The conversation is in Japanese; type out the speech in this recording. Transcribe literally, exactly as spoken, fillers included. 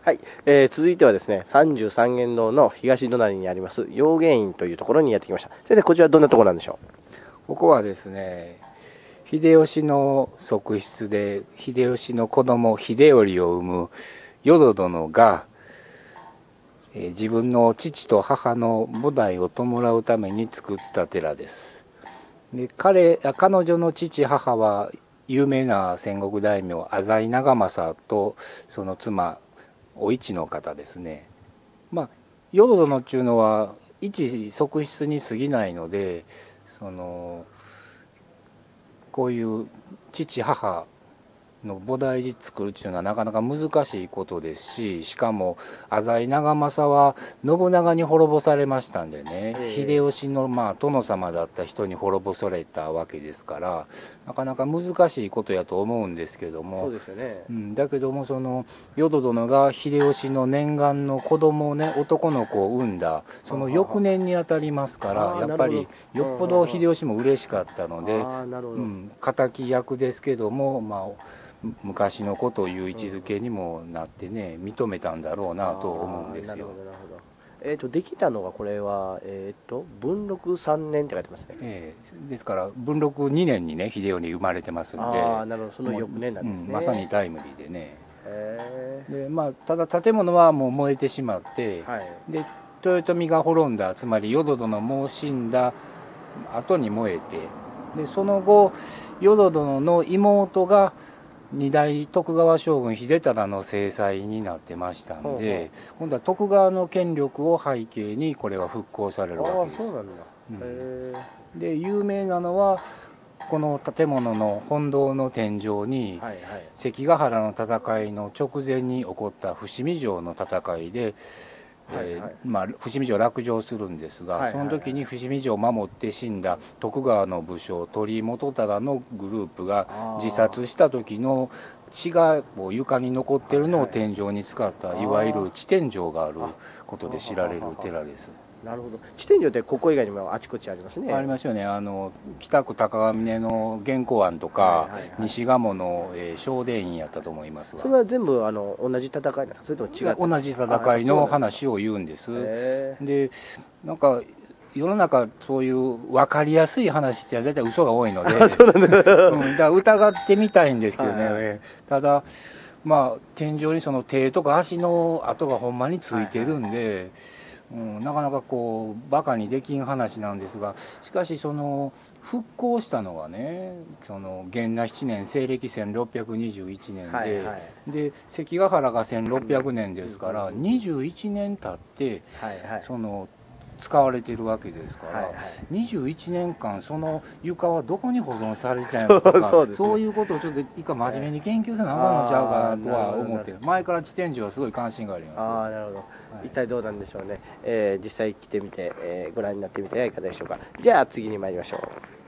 はい、えー、続いてはですね、三十三間堂の東隣にあります陽源院というところにやってきました。先生、こちらどんなところなんでしょここはですね、秀吉の側室で、秀吉の子供秀頼を生む淀殿が、えー自分の父と母の菩提を弔うために作った寺です。で、彼、あ彼女の父母は有名な戦国大名浅井長政とその妻お市の方ですね。まあ、淀殿っていうのは一側室に過ぎないので、そのこういう父母の菩提寺作るっていうのはなかなか難しいことですし、しかも浅井長政は信長に滅ぼされましたんでね、 えー秀吉のまあ殿様だった人に滅ぼされたわけですから、なかなか難しいことやと思うんですけどう。 も、 そうですよね。 うん、だけどもその淀殿が秀吉の念願の子供をね、男の子を産んだその翌年にあたりますから、 ああ、 やっぱりなるほど。 よっぽど秀吉も嬉しかったので、 ああ、なるほど。 うん、敵役ですけども、まあ、昔のことをいう位置づけにもなってね、認めたんだろうなと思うんああ、 ですよ。 なるほど、なるほど。えっ、と、できたのがこれは、えっ、と、文禄さんねんって書いてますね。 ええ、ですから文禄にねんにね秀頼生まれてますんああ、 で、 なるほど、そのもう、 翌年なんですうん、まさにね。 タイムリーでね。 へで、まあ、ただ建物はもう燃えてしまって、 え。はい。 で豊臣が滅んだ、つまり淀殿も死んだ後に燃えて、でその後淀殿の妹が二代徳川将軍秀忠の正妻になってましたんほうほで、今度は徳川の権力を背景にこれは復興されるわう。ああ、 けです。 そうなんだ。 うん、 へえ。 で有名なのはこの建物の本堂の天井にはいはい。 関ヶ原の戦いの直前に起こった伏見城の戦いで、えはいはい。 ーまあ、伏見城落城するんですが、そのはいはいはい。 時に伏見城を守って死んだ徳川の武将鳥居元忠のグループが自あ殺した時の血がこう床に残ってるのをはいはい。 天井に使ったいわゆるあ地天井があるあ。あ、 ことではは知られるははは。 寺です。 なるほど。地点によってここ以外にもあちこちありますありね。 ますよね。あの北区高ヶ峰の玄光庵とかはいはいはい。 西鴨の、えー正殿院やったと思いますが、 それは全部あの同じ戦いなんですか、それとも違ったり同じするんですか。あ、やっぱ戦いのそうなんですか。 話を言うんです。 へえ。 で、なんか世の中そういう分かりやすい話って大体嘘が多いので、 あ、そうなんだ。 うん、だから疑ってみたいんですけどね、 はいはい。 えーただ、まあ、天井にその手とか足の跡がほんまについてはいはい。 るんで、うん、なかなかこうバカにできん話なんですが、しかしその復興したのがね、その元和ななねん西暦せんろっぴゃくにじゅういちねんで、 はいはい。 で関ヶ原がせんろっぴゃくねんうんうんですから、 うんうん。 にじゅういちねん経ってはいはい。 その使われてるわけですから、 はいはい。 にじゅういちねんかんその床はどこに保存されてたんやそうろとか、 そうですね。 そういうことをちょっと一回真面目に研究せなあかんのちゃうかああ、 なとなるほは思って、 どなるほど。 前から地天井はすごい関心があります。はああ、なるほど。 い、 一体どうなんでしょうね。えー実際来てみて、えーご覧になってみてはいかがでしょうか。じゃあ次に参りましょう。